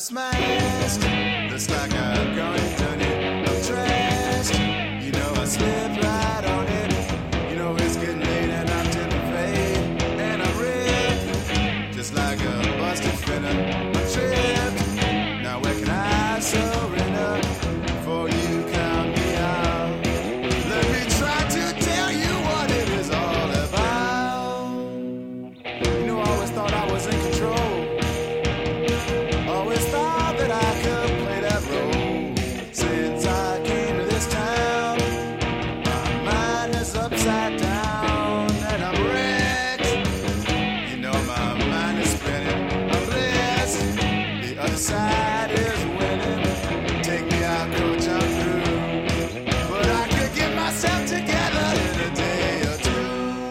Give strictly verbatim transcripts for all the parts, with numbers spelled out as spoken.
smashed. Looks like I've gone and done it. I'm trashed. You know I slipped right on it. You know it's getting late and I'm tipping fade. And I'm ripped, just like a busted finna. I'm tripped. Now where can I surrender before you count me out? Let me try to tell you what it is all about. You know I always thought I was in control. Always thought that I could play that role. Since I came to this town, my mind is upside down and I'm wrecked. You know my mind is spinning. I'm blessed. The other side is winning. Take me out, coach, I'm through. But I could get myself together in a day or two.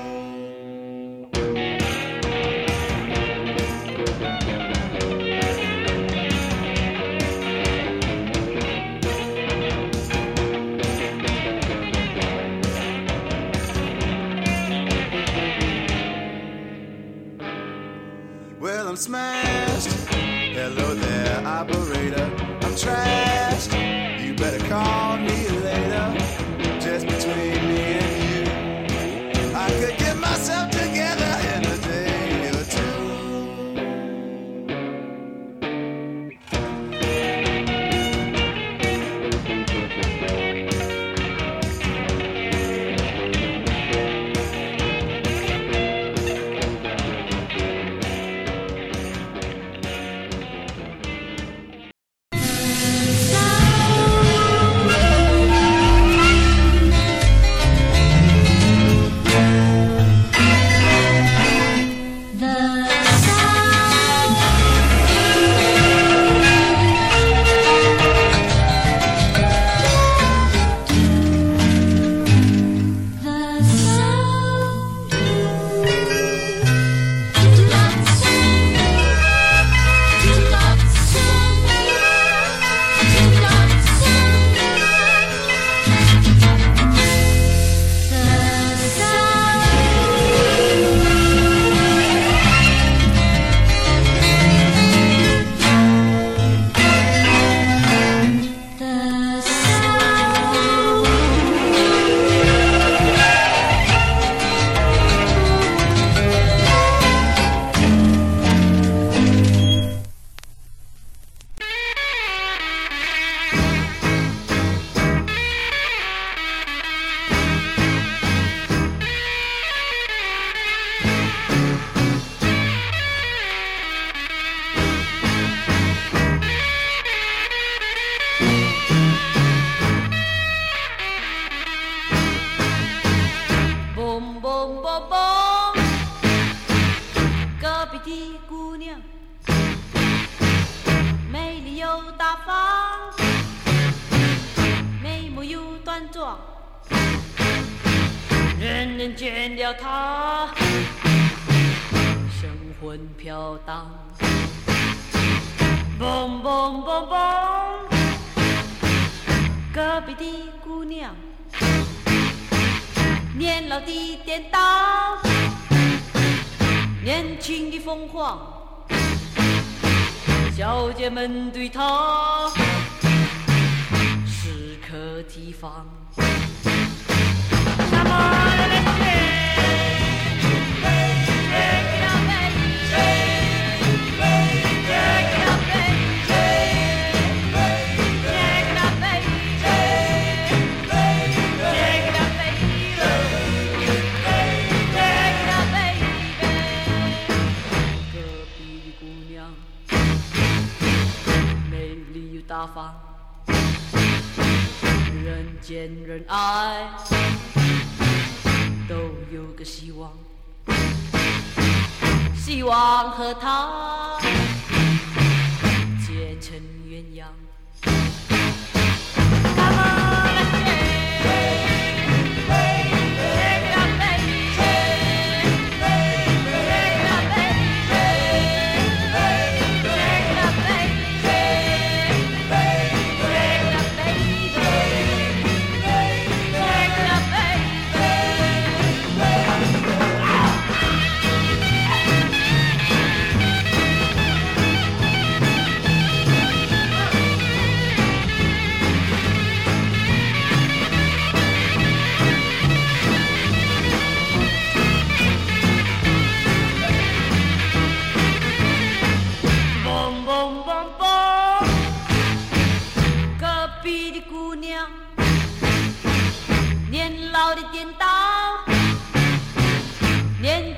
Well, I'm smashed. Hello there, operator. I'm trashed. You better call me later. Just between me and you, I could get myself together in a day or two. 嘣嘣嘣嘣，隔壁的姑娘，美丽又大方，眉目又端庄，人人见了她，神魂飘荡。嘣嘣嘣嘣，隔壁的姑娘。年老的颠倒，年轻的疯狂，小姐们对她时刻提防。那么大方，人见人爱，都有个希望，希望和他结成鸳鸯。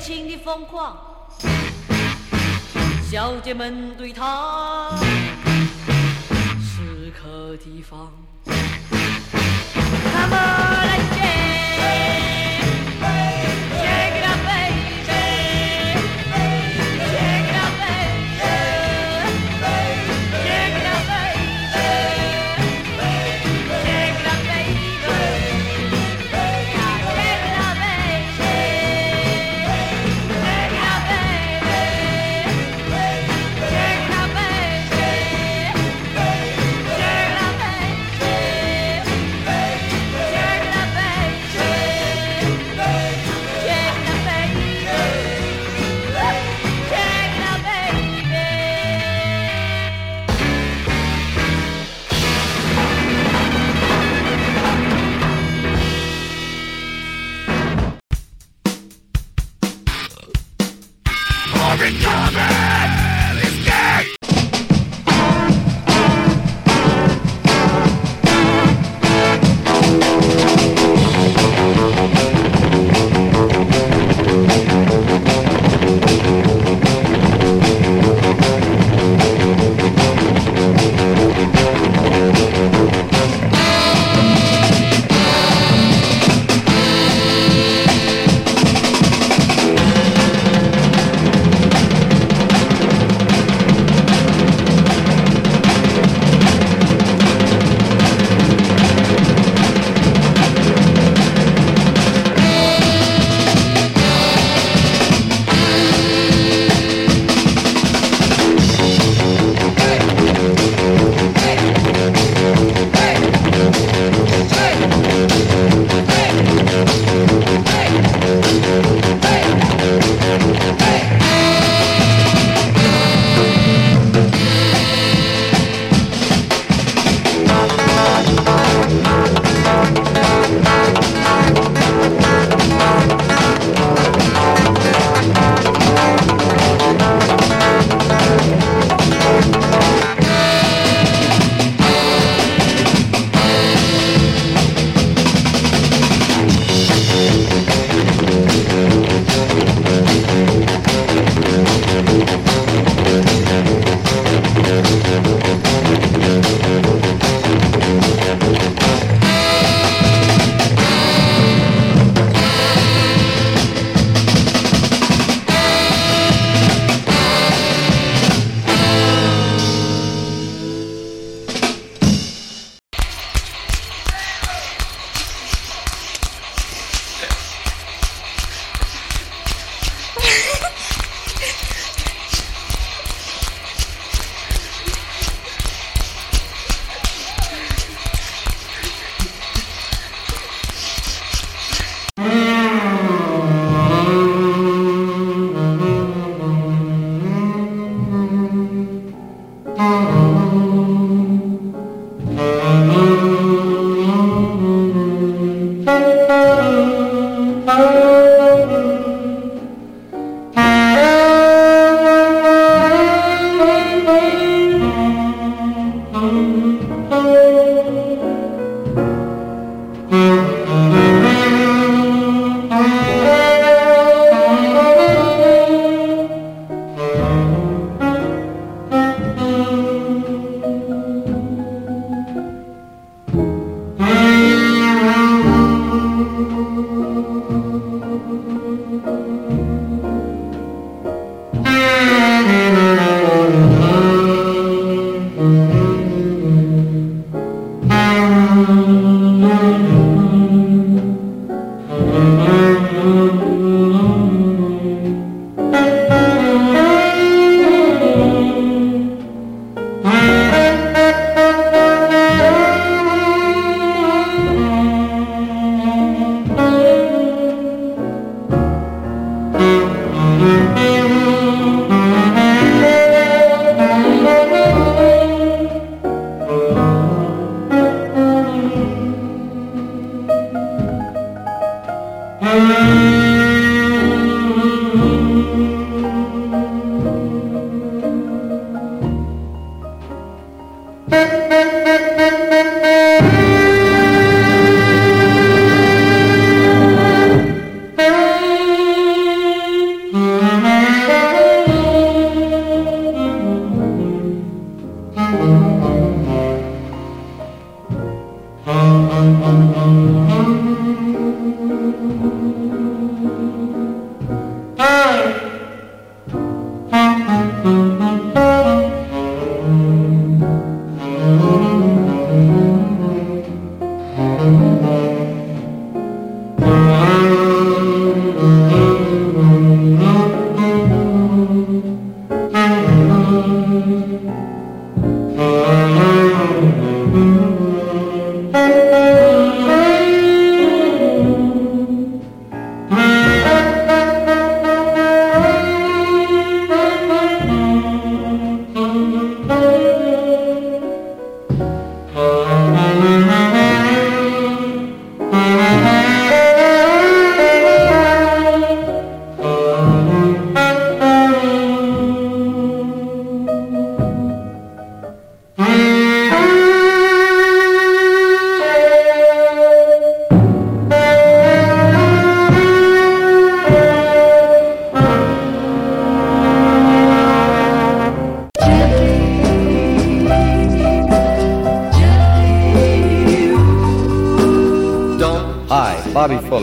情的疯狂，小姐们对他适可提防。Come on and shake, shake it up, baby, shake it up, baby, shake it up, baby, shake it up, baby, now shake it up, baby, shake it up, baby, shake it up,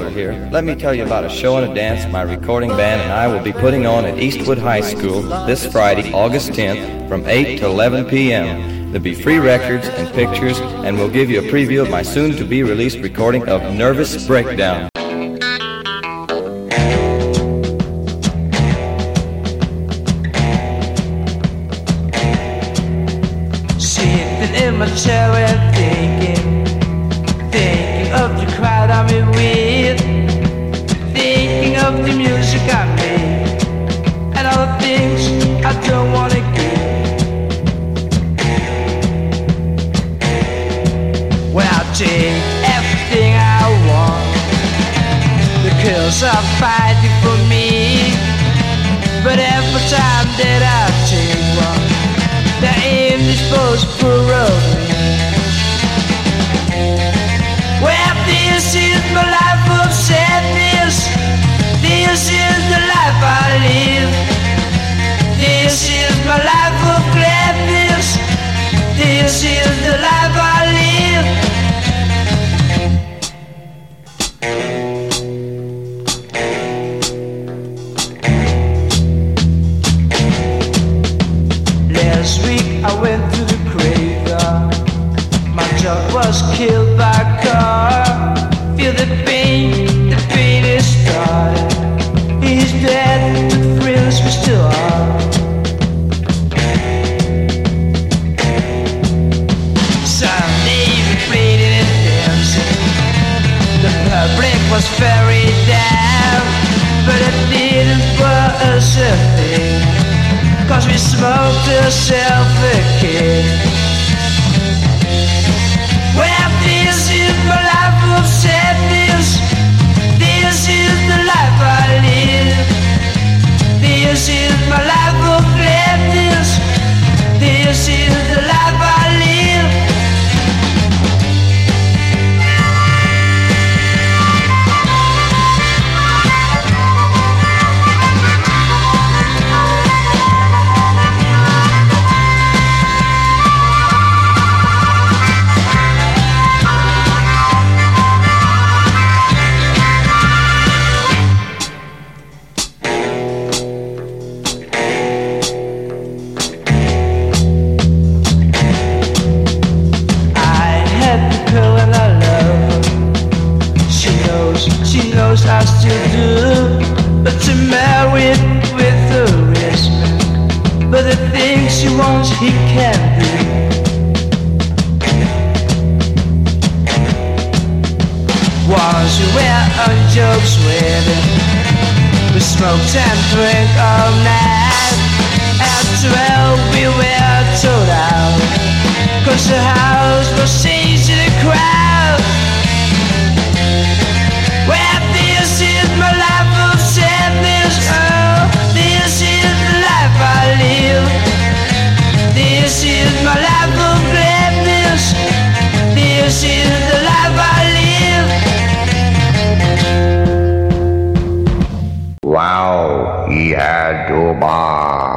Silver here. Let me tell you about a show and a dance my recording band and I will be putting on at Eastwood High School this Friday, August tenth, from eight to eleven p.m. There'll be free records and pictures, and we'll give you a preview of my soon-to-be-released recording of Nervous Breakdown. Sitting in my chair and thinking, thinking of the crowd I'm in with, thinking of the music I made, and all the things I don't want to give. When I take everything I want, the girls are fighting for me, but every time that I take one, they're indisposed for me. Well, this is my life of sadness, this is the life I live, this is my life of gladness, this is the life I live. Last week I went to the graveyard. My dog was killed by a car. Feel the pain, the pain is started. He's dead, but friends we still are. Sunday we played it and dancing. The public was very down, but it didn't for us a thing, 'cause we smoked ourselves a kick. Well, this is my life of sadness, this is the life I live, this is my life of gladness, this is the life I live. I still do, but to marry with the risk, but the things she wants he can't do. Once we were on Joe's wedding, we smoked and drank all night. At twelve we were told out, 'cause the house was changed in a crowd. Well, this is my life of sadness, oh, this is the life I live, this is my life of gladness, this is the life I live. Wow, he had too much.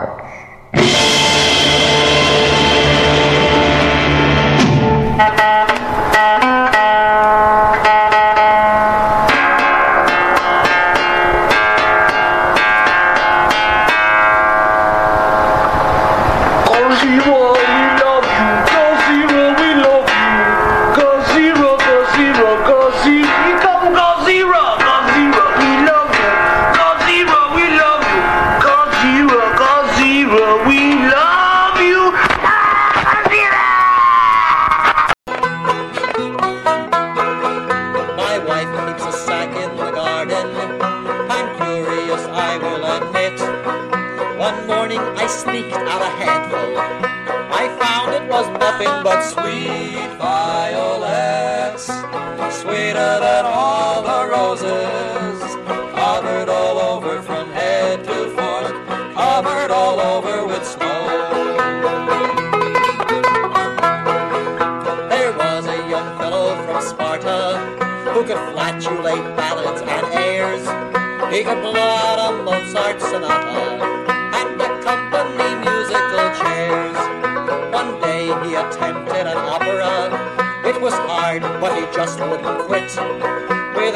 He could blow out a Mozart sonata and accompany musical chairs. One day he attempted an opera. It was hard, but he just wouldn't quit. With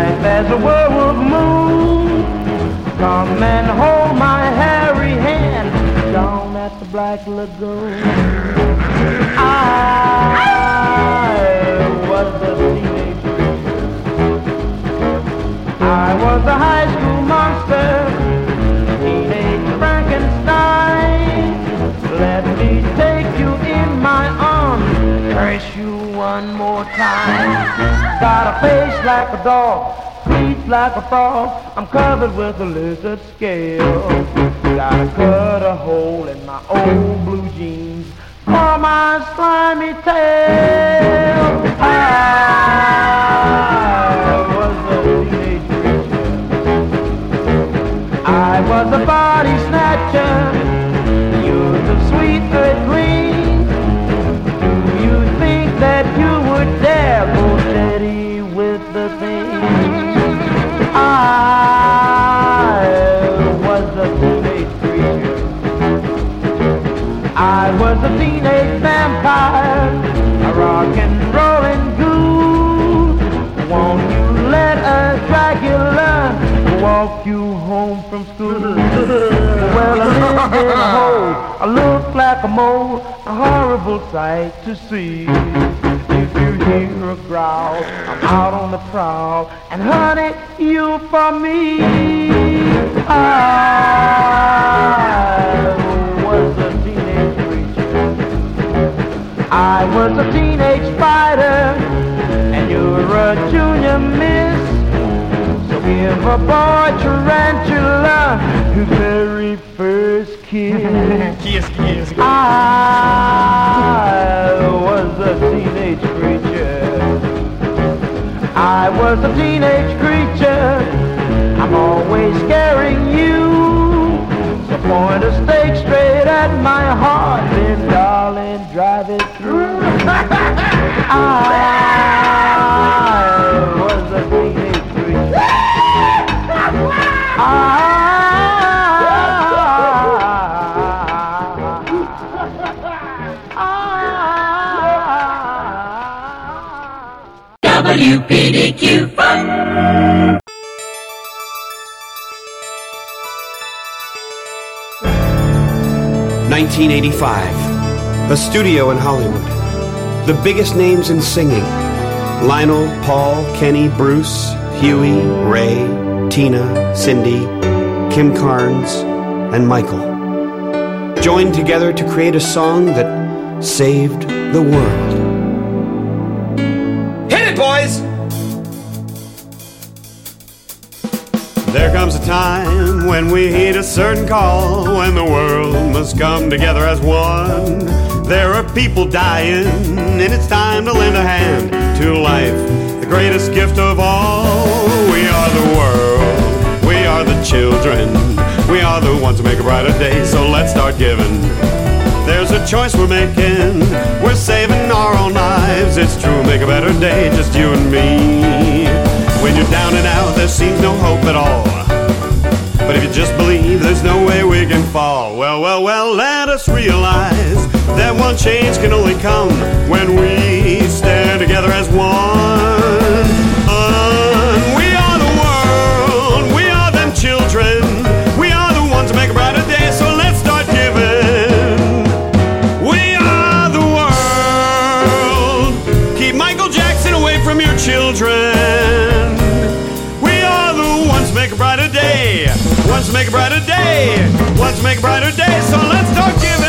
life as a werewolf moon. Come and hold my hairy hand down at the Black Lagoon. I was a teenage creature. I was a high school monster, teenage Frankenstein. Let me take you in my arms, caress you one more time. Got a face like a dog, feet like a frog. I'm covered with a lizard scale. Gotta cut a hole in my old blue jeans for my slimy tail. I was a teenage creature. I was a body snatcher. You're the sweet earth green. Do you think that you would dare go steady with the thing? I was a teenage creature. I was a teenage vampire, a rock and rollin' ghoul. Won't you let a Dracula walk you home from school? Well, I lived in a hole, I looked like a mole, a horrible sight to see. If you hear a growl, I'm out on the prowl, and honey, you for me. I was a teenage creature. I was a teenage spider, and you're a junior miss. So give a boy tarantula his very first kiss. Kiss, kiss. I was a teenage creature. I was a teenage creature. I'm always scaring you. So point a stake straight at my heart, then darling, drive it through. I was a teenage creature. I W P D Q Fun. nineteen eighty-five, a studio in Hollywood. The biggest names in singing: Lionel, Paul, Kenny, Bruce, Huey, Ray, Tina, Cindy, Kim Carnes, and Michael joined together to create a song that saved the world. Hit it, boys! There comes a time when we heed a certain call, when the world must come together as one. There are people dying, and it's time to lend a hand to life, the greatest gift of all. We are the world, we are the children, we are the ones who make a brighter day, so let's start giving. There's a choice we're making, we're saving our own lives. It's true, make a better day, just you and me. When you're down and out, there seems no hope at all, but if you just believe, there's no way we can fall. Well, well, well, let us realize that one change can only come when we stand together as one. Uh, we are the world, we are them children, we are the ones who make a brighter day, so let's start giving. We are the world, keep Michael Jackson away from your children. Make a brighter day, once make a brighter day, once make a brighter day, so let's start giving.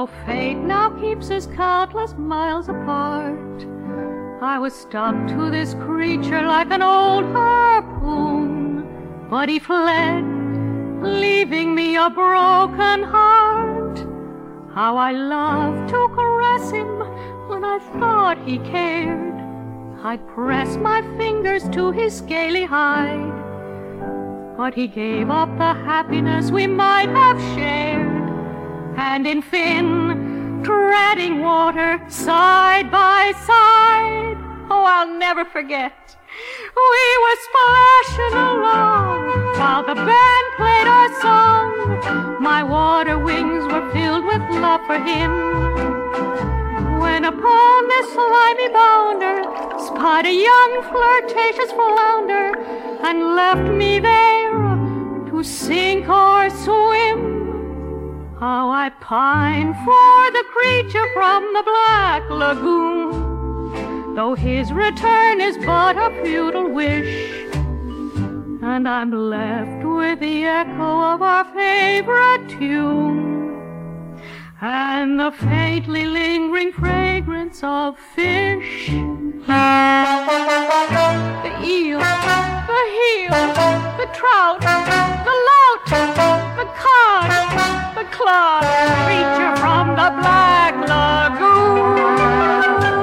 Though fate now keeps us countless miles apart, I was stuck to this creature like an old harpoon. But he fled, leaving me a broken heart. How I loved to caress him when I thought he cared. I'd press my fingers to his scaly hide, but he gave up the happiness we might have shared. And in Finn, treading water side by side, oh, I'll never forget, we were splashing along while the band played our song. My water wings were filled with love for him, when upon this slimy bounder spied a young flirtatious flounder and left me there to sink or swim. How I pine for the creature from the Black Lagoon, though his return is but a futile wish, and I'm left with the echo of our favorite tune and the faintly lingering fragrance of fish. The eel, the heel, the trout, the lout, the cod, the clod, creature from the Black Lagoon.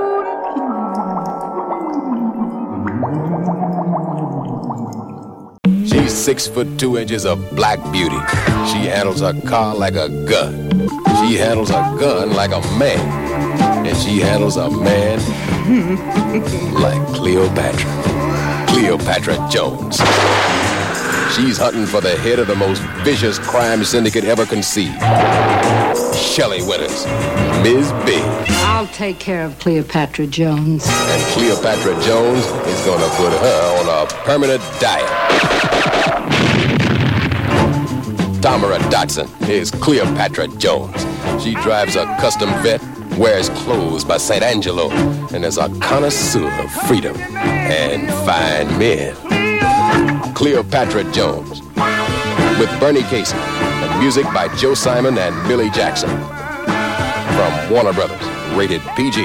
She's six foot two inches of black beauty. She handles a car like a gun. She handles a gun like a man. And she handles a man like Cleopatra. Cleopatra Jones. She's hunting for the head of the most vicious crime syndicate ever conceived. Shelley Winters, Miz Big. I'll take care of Cleopatra Jones. And Cleopatra Jones is gonna put her on a permanent diet. Tamara Dotson is Cleopatra Jones. She drives a custom vet, wears clothes by Saint Angelo, and is a connoisseur of freedom and fine men. Cleopatra Jones, with Bernie Casey, and music by Joe Simon and Billy Jackson. From Warner Brothers, rated P G.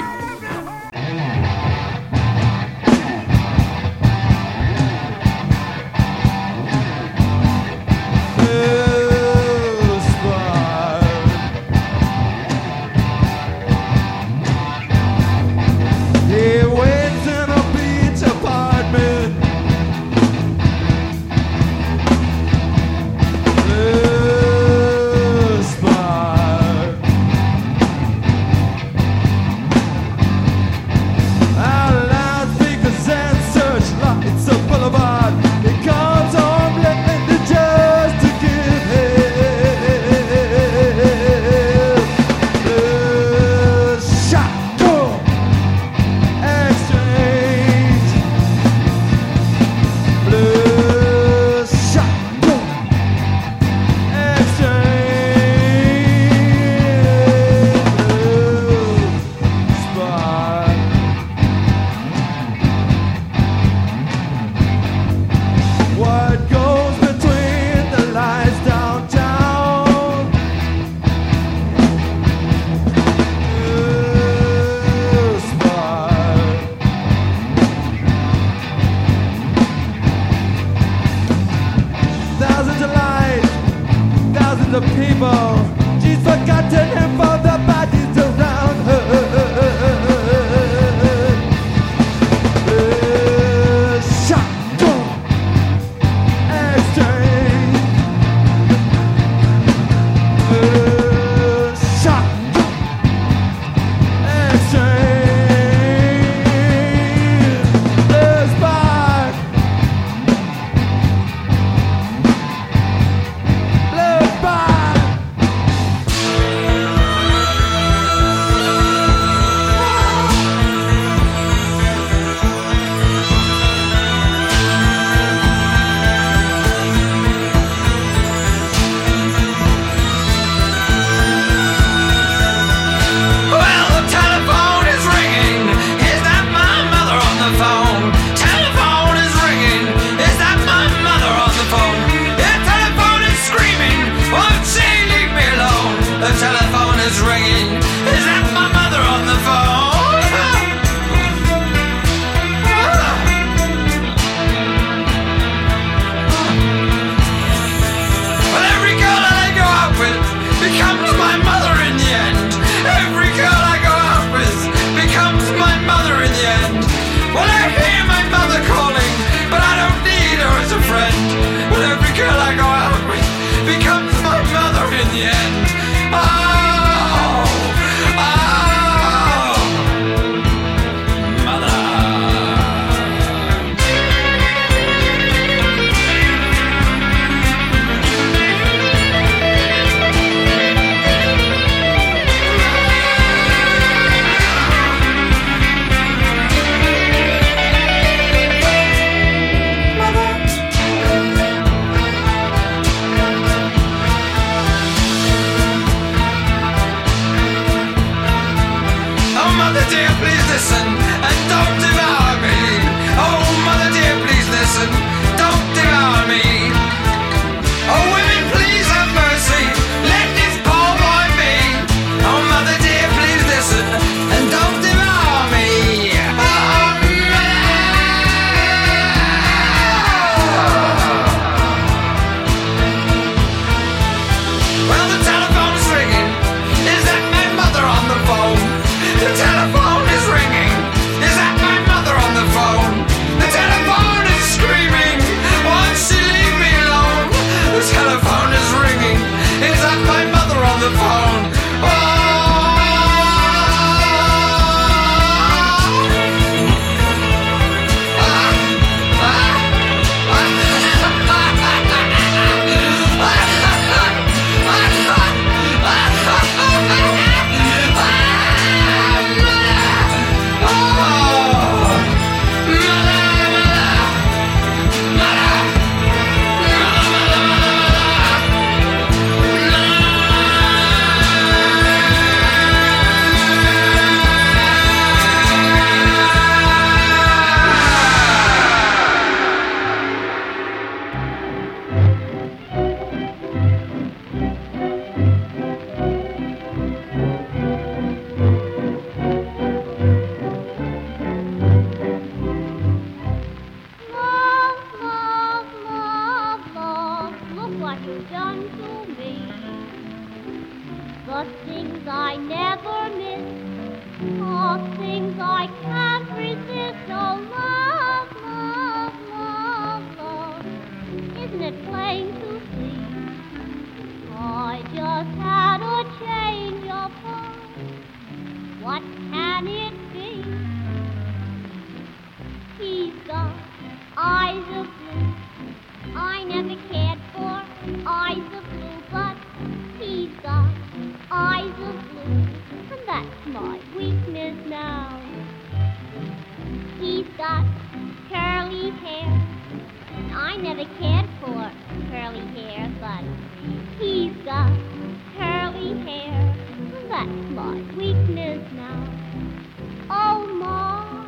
never cared for curly hair, but he's got curly hair. That's my weakness now. Oh, my.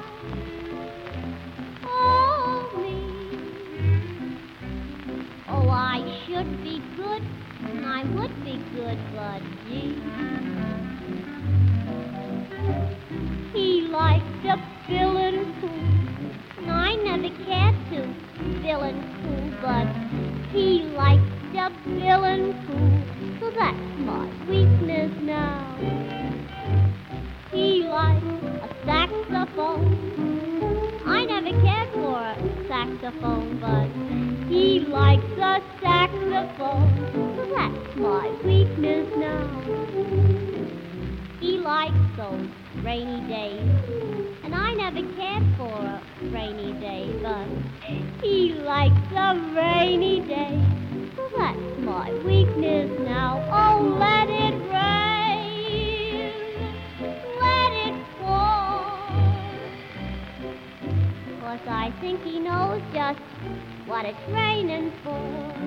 Oh, me. Oh, I should be good, and I would be good, but gee. He likes to fill and cool, and I never cared to fill and cool, but he likes to fill and cool, so that's my weakness now. He likes a saxophone. I never cared for a saxophone, but he likes a saxophone, so that's my weakness now. He likes those rainy days, and I never cared for a rainy day, but he likes a rainy day, so that's my weakness now. Oh, let it rain, let it fall, 'cause I think he knows just what it's raining for.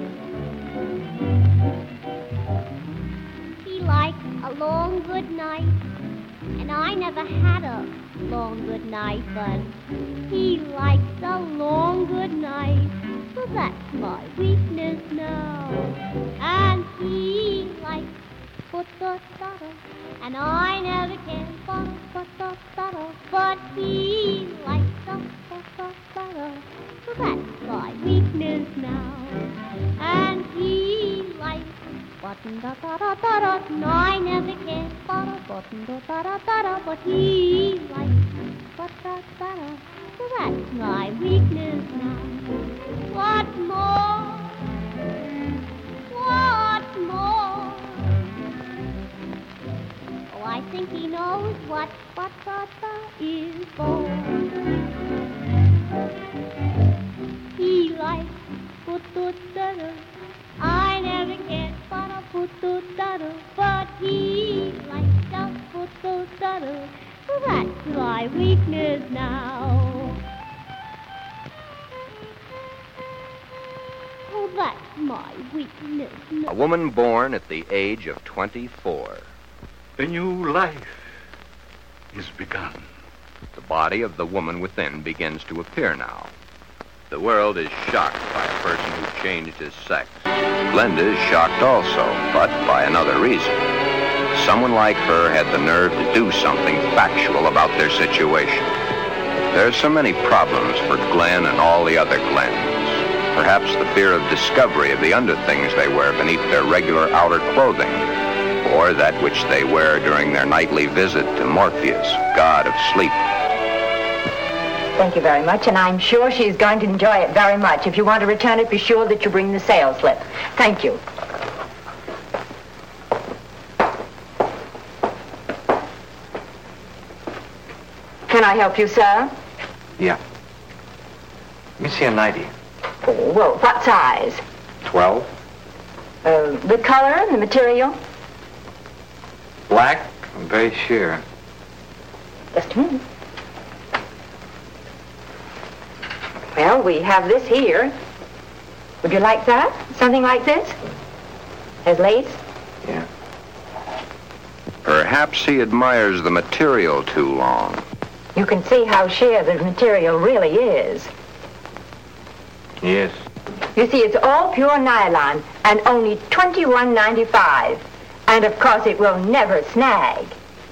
He likes a long good night, and I never had a long good night, but he likes a long good night, so that's my weakness now. And he likes put-da-da-da, and I never can put-da-da-da, but he likes the put-da-da-da, so that's my weakness now. And he likes button da da da da da, and I never can button da da da da da, but he likes button da da da, so that's my weakness now. What more? What more? Oh, I think he knows what button da da is for. He likes button da da. I never cared for a put-da-da, but he likes a put-da-da, so that's my weakness now. Oh, that's my weakness now. A woman born at the age of twenty-four. A new life is begun. The body of the woman within begins to appear now. The world is shocked by a person who changed his sex. Glenda is shocked also, but by another reason. Someone like her had the nerve to do something factual about their situation. There are so many problems for Glenn and all the other Glens. Perhaps the fear of discovery of the underthings they wear beneath their regular outer clothing, or that which they wear during their nightly visit to Morpheus, god of sleep. Thank you very much, and I'm sure she's going to enjoy it very much. If you want to return it, be sure that you bring the sales slip. Thank you. Can I help you, sir? Yeah. Let me see a nightie. Oh, well, what size? Twelve. Uh, the color and the material? Black, I'm very sure. Just a minute. Well, we have this here. Would you like that? Something like this? Has lace? Yeah. Perhaps he admires the material too long. You can see how sheer the material really is. Yes. You see, it's all pure nylon and only twenty-one ninety-five. And, of course, it will never snag.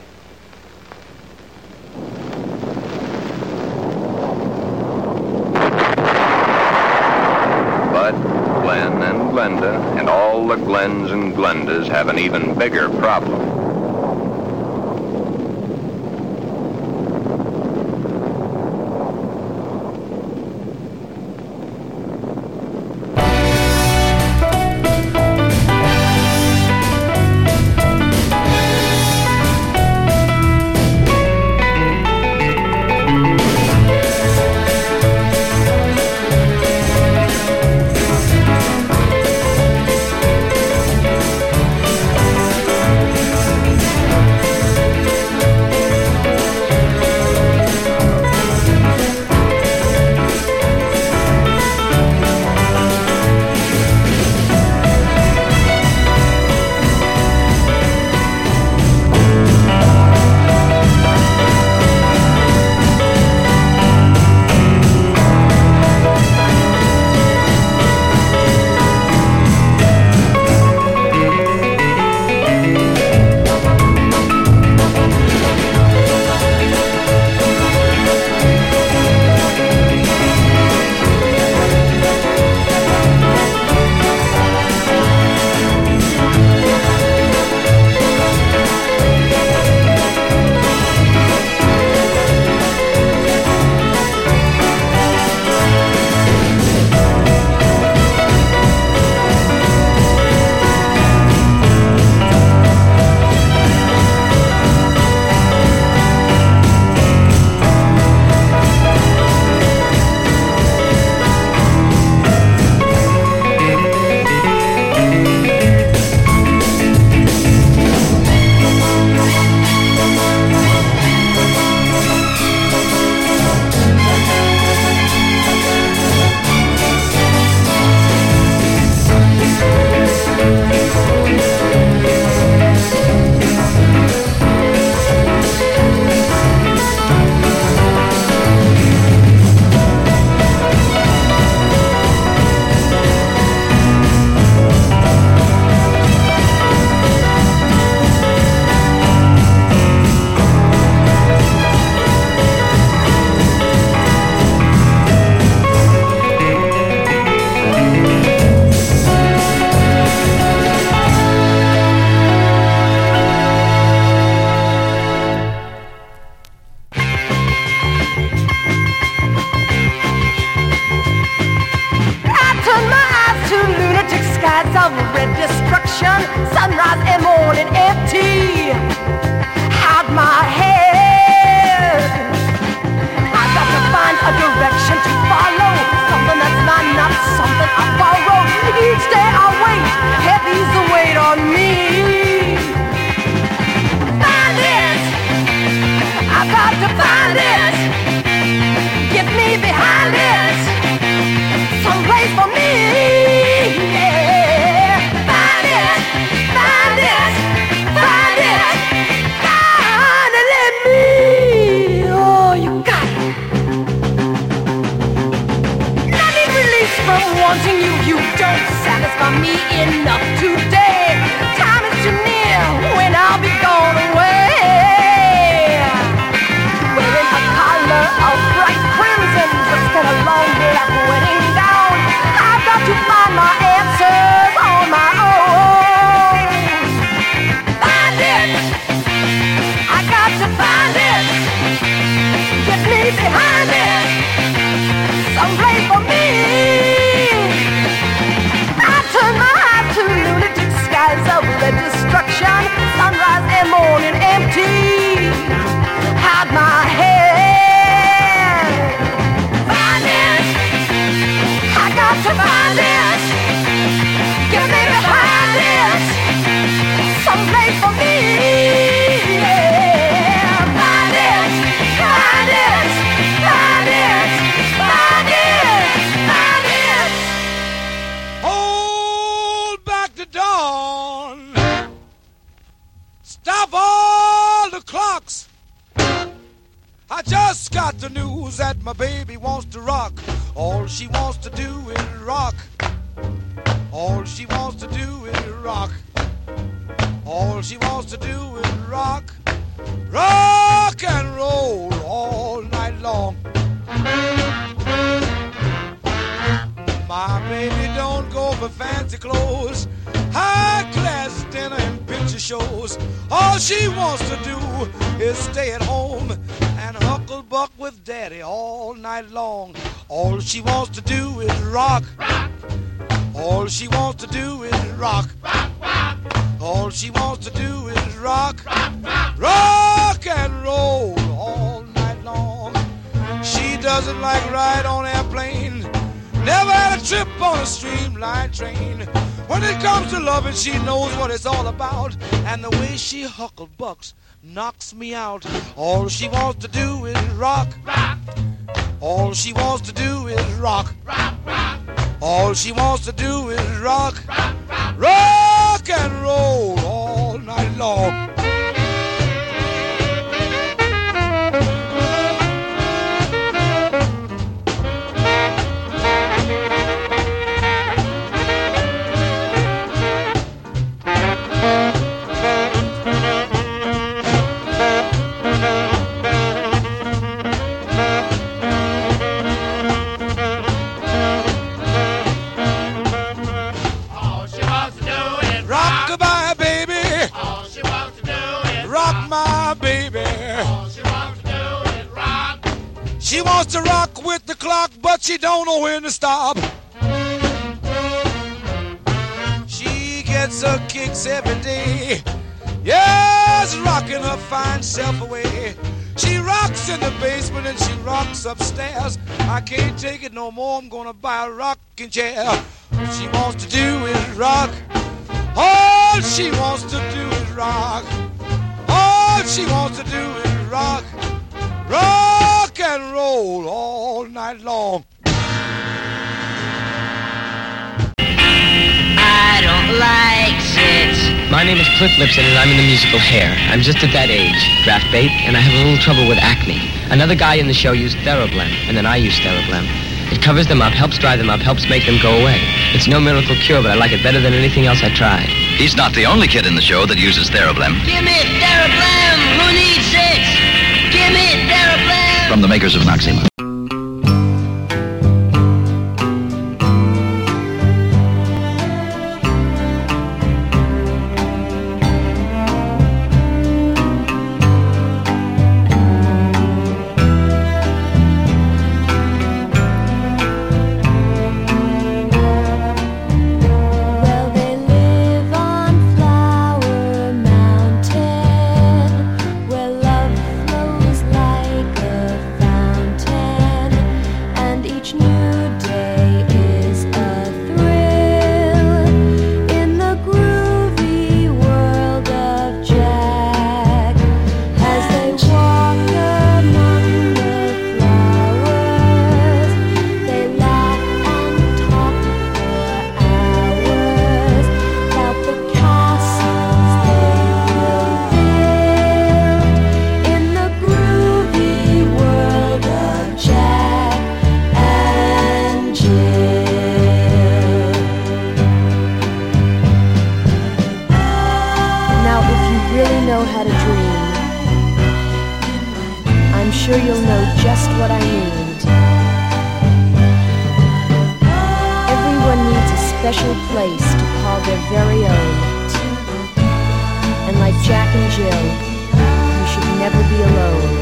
But Glenn and Glenda and all the Glens and Glendas have an even bigger problem. of red destruction, sunrise and morning empty. Hide my head. I got to find a direction to follow, something that's not enough, something I borrow. Each day I wait, heavy's the weight on me. Find it, I got to find it. Get me behind it, some place for me. Yeah. Find it, find it, find it, find it in me. Oh, you got it. I need release from wanting you. You don't satisfy me enough today. Time is too near when I'll be gone away. Wearing a collar of bright crimson, dressed in a long black wedding gown. I've got to find my answers on my own. Find it, I got to find it. Get me behind it, some place for me. I turn my eyes to lunatic skies of red destruction, sunrise and morning empty. Hide my head. Find it, I got to find it. Get me behind it, some place for me. Yeah. Find it, find it, find it, find it, find it. Hold back the dawn. Stop all the clocks. I just got the news that my baby wants to rock. All she wants to do is rock. All she wants to do is rock. All she wants to do is rock. Rock and roll all night long. My baby don't go for fancy clothes, high class dinner and picture shows. All she wants to do is stay at home and huckle buck with daddy all night long. All she wants to do is rock. All she wants to do is rock. All she wants to do is rock. Rock and roll all night long. She doesn't like ride on airplane, never had a trip on a streamlined train. When it comes to loving, she knows what it's all about, and the way she huckle bucks knocks me out. All she wants to do is rock. All she wants to do is rock. All she wants to do is rock. Rock and roll all night long. Rock-a-bye, baby. All she wants to do is rock my baby. All she wants to do is rock. She wants to rock with the clock, but she don't know when to stop. She gets her kicks every day. Yes, rocking her fine self away. She rocks in the basement and she rocks upstairs. I can't take it no more, I'm gonna buy a rocking chair. What she wants to do is rock. All she wants to do is rock. All she wants to do is rock. Rock and roll all night long. I don't like it. My name is Cliff Lipson and I'm in the musical Hair. I'm just at that age, draft bait, and I have a little trouble with acne. Another guy in the show used Therablem, and then I used Therablem. It covers them up, helps dry them up, helps make them go away. It's no miracle cure, but I like it better than anything else I tried. He's not the only kid in the show that uses Therablem. Give me Therablem! Who needs it? Give me Therablem! From the makers of Noxema. Well, they special place to call their very own. And like Jack and Jill, you should never be alone.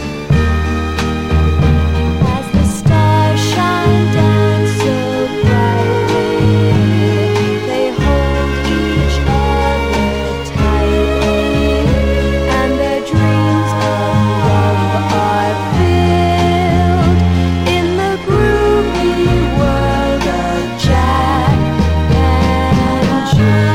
As the stars shine down so brightly, they hold each other tightly, and their dreams of love are filled in the groovy world of Jack and Jill.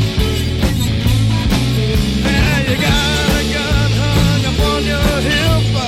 You got a gun hung upon your hip.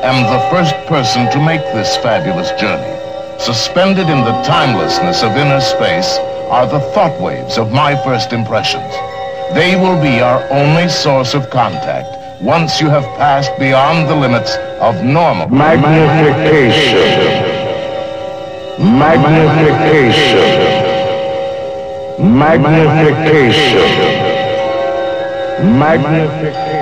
am the first person to make this fabulous journey. Suspended in the timelessness of inner space are the thought waves of my first impressions. They will be our only source of contact once you have passed beyond the limits of normal. Magnification. Magnification. Magnification. Magnification.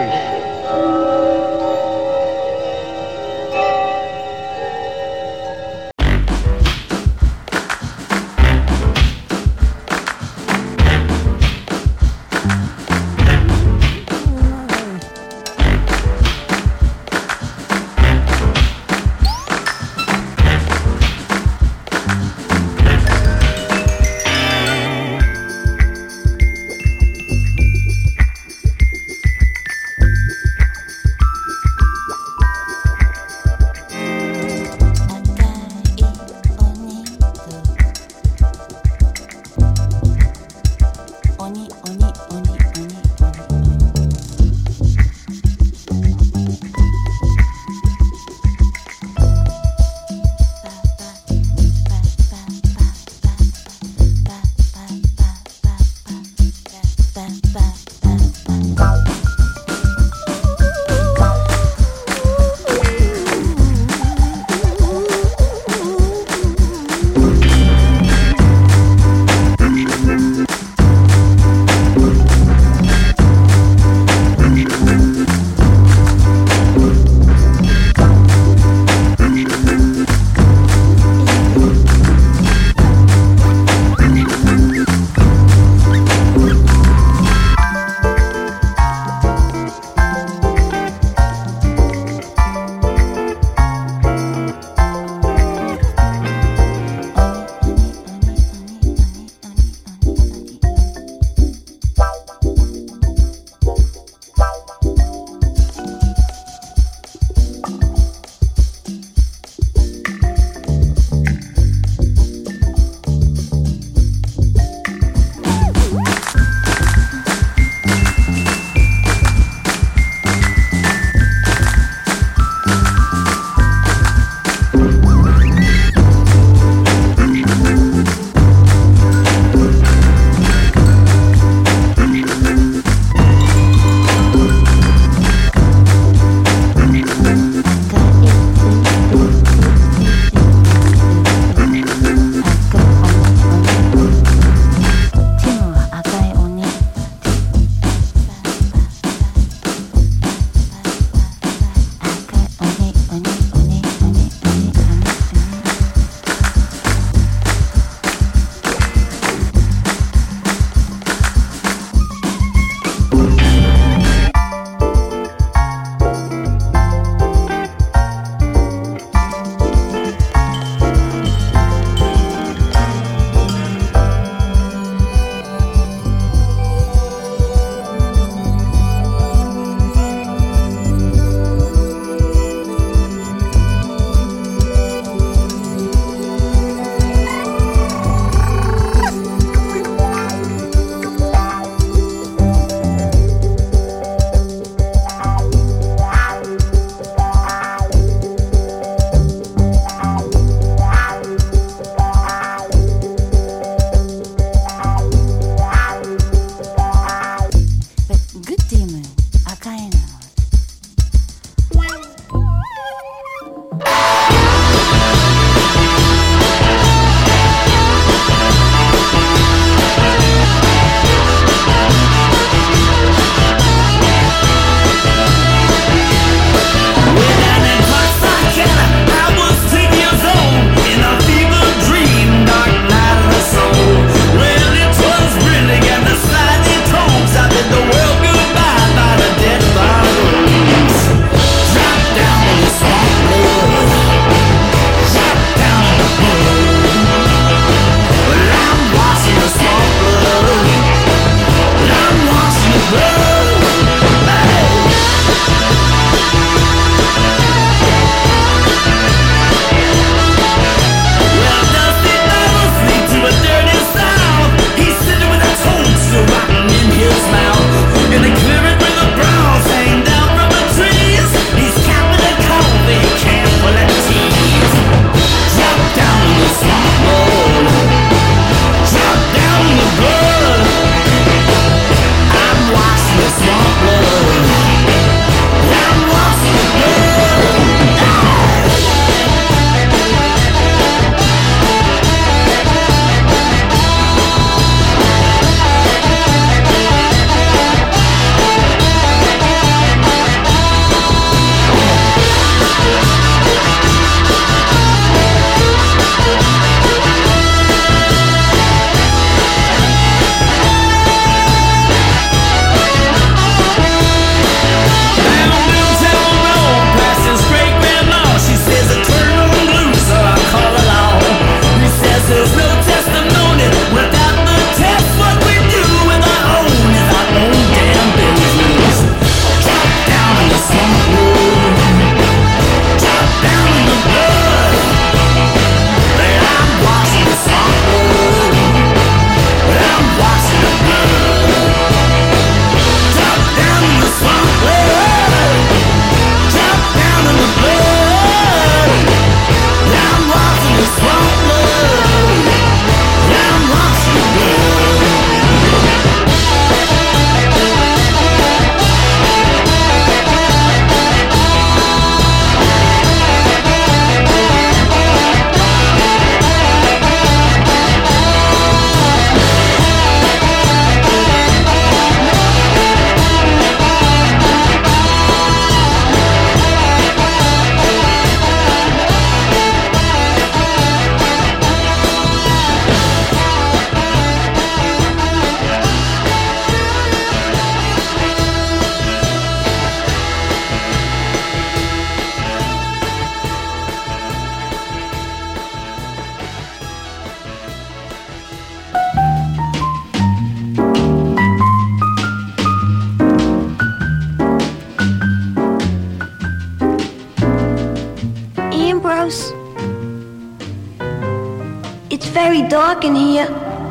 very dark in here.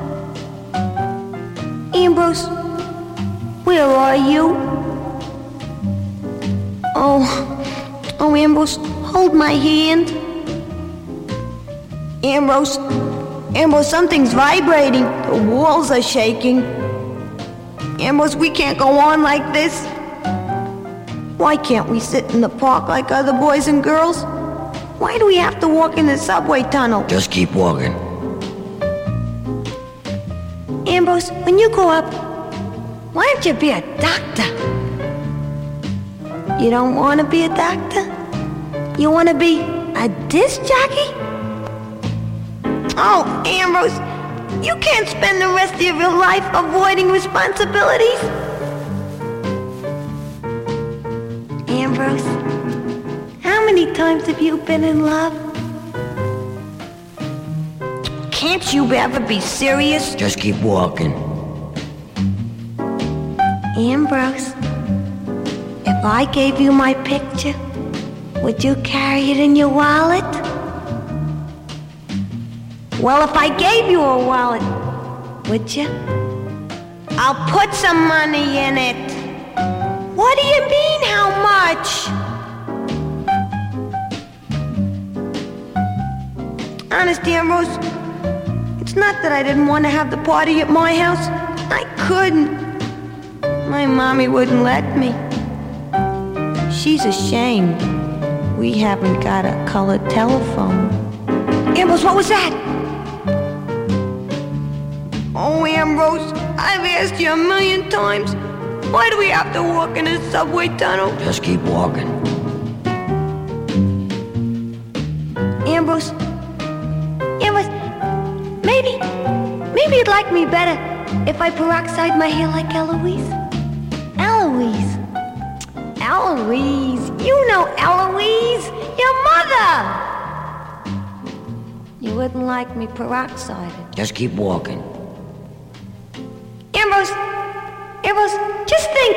Ambrose, where are you? Oh, oh, Ambrose, hold my hand. Ambrose, Ambrose, something's vibrating. The walls are shaking. Ambrose, we can't go on like this. Why can't we sit in the park like other boys and girls? Why do we have to walk in the subway tunnel? Just keep walking. Ambrose, when you grow up, why don't you be a doctor? You don't want to be a doctor? You want to be a disc jockey? Oh, Ambrose, you can't spend the rest of your life avoiding responsibilities. Ambrose, how many times have you been in love? Can't you ever be serious? Just keep walking. Ambrose, if I gave you my picture, would you carry it in your wallet? Well, if I gave you a wallet, would you? I'll put some money in it. What do you mean, how much? Honest, Ambrose, it's not that I didn't want to have the party at my house. I couldn't. My mommy wouldn't let me. She's ashamed. We haven't got a colored telephone. Ambrose, what was that? Oh, Ambrose, I've asked you a million times. Why do we have to walk in a subway tunnel? Just keep walking. Ambrose, Ambrose, maybe, maybe you'd like me better if I peroxide my hair like Eloise. Eloise. Eloise. You know Eloise. Your mother. You wouldn't like me peroxided. Just keep walking. Ambrose, Ambrose, just think.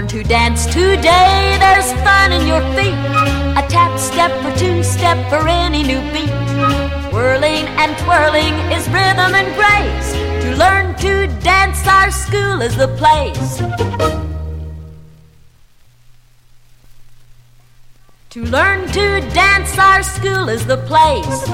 learn to dance today. There's fun in your feet. A tap step or two step for any new beat. Whirling and twirling is rhythm and grace. To learn to dance, our school is the place. To learn to dance, our school is the place.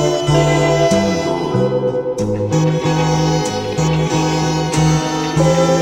Thank you.